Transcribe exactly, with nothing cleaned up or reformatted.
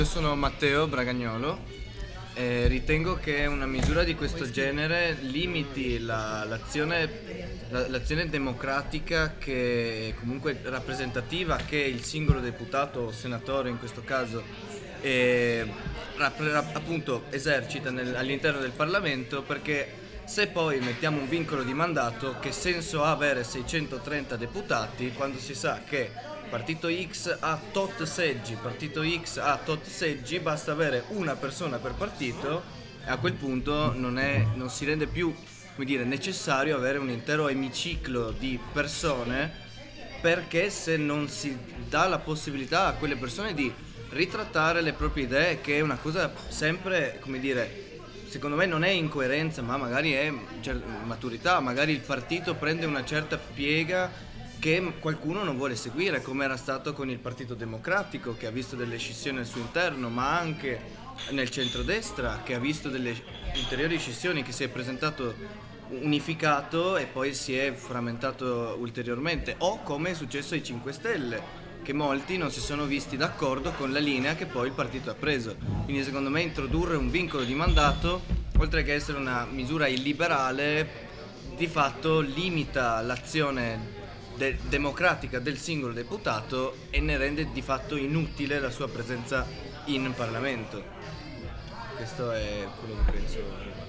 Io sono Matteo Bragagnolo e ritengo che una misura di questo genere limiti la- l'azione, la- l'azione democratica che comunque rappresentativa che il singolo deputato o senatore in questo caso eh, rap- rap- appunto esercita nel- all'interno del Parlamento, perché se poi mettiamo un vincolo di mandato, che senso ha avere seicentotrenta deputati quando si sa che partito X ha tot seggi, partito X ha tot seggi, basta avere una persona per partito e a quel punto non, è, non si rende più, come dire, necessario avere un intero emiciclo di persone, perché se non si dà la possibilità a quelle persone di ritrattare le proprie idee, che è una cosa sempre, come dire, secondo me non è incoerenza, ma magari è cer- maturità, magari il partito prende una certa piega che qualcuno non vuole seguire, come era stato con il Partito Democratico, che ha visto delle scissioni al suo interno, ma anche nel centrodestra, che ha visto delle ulteriori scissioni, che si è presentato unificato e poi si è frammentato ulteriormente, o come è successo ai cinque Stelle, che molti non si sono visti d'accordo con la linea che poi il partito ha preso. Quindi secondo me introdurre un vincolo di mandato, oltre che essere una misura illiberale, di fatto limita l'azione de- democratica del singolo deputato e ne rende di fatto inutile la sua presenza in Parlamento. Questo è quello che penso.